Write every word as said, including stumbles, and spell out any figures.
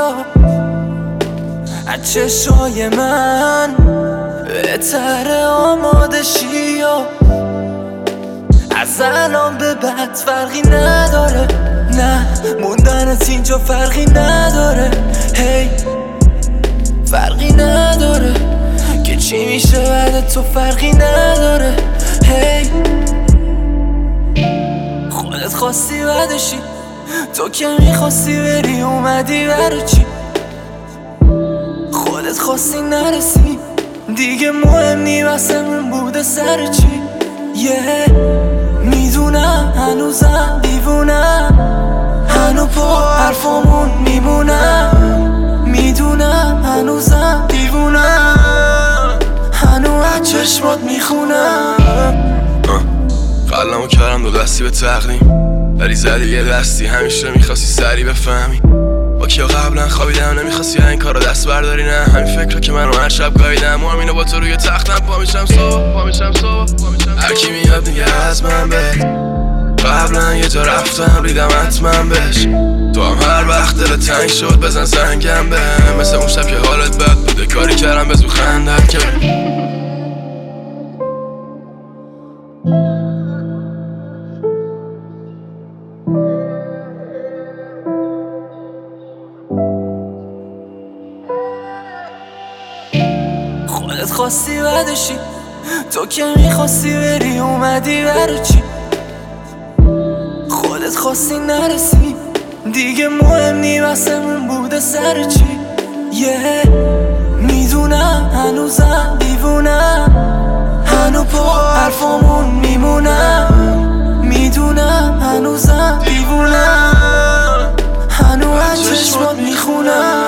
از چشای من بهتره آماده شی از الان به بعد فرقی نداره، نه موندنت اینجا فرقی نداره، هی فرقی نداره که چی میشه بعد تو فرقی نداره، هی خودت خواستی بعدشی، تو که میخواستی بری اومدی برای چی؟ خودت خواستی نرسی دیگه مهم نی واسمون بوده سر چی؟ یه yeah. میدونم هنوزم دیوونم، هنو پا حرفامون میمونم، میدونم هنوزم دیوونم، هنو از چشمات میخونم. قلمو کردم دو دستی به تقدیم، ولی زدی یه دستی، همیشه میخواستی سری بفهمی با کیا قبلا خوابیدم، نمیخواستی این کارو دست برداری، نه همین فکر که منو هر شب گاهیدم و همینو با تو روی تختم پا میشم صبح پا میشم صبح هر کی میاد میگه از من به قبلا یه جا رفتم ریدم حتما بهش، تو هم هر وقت دل تنگ شد بزن زنگم به مثل اون شب که حالت بد بوده کاری کردم به زو خندت که خودت خواستی بعدشی، تو که میخواستی بری اومدی برای چی؟ خودت خواستی نرسی دیگه مهم نی واسمون بوده سر چی؟ یه yeah. میدونم هنوزم دیوونم، هنو پا حرفامون میمونم، میدونم هنوزم دیوونم، هنو از چشمات میخونم.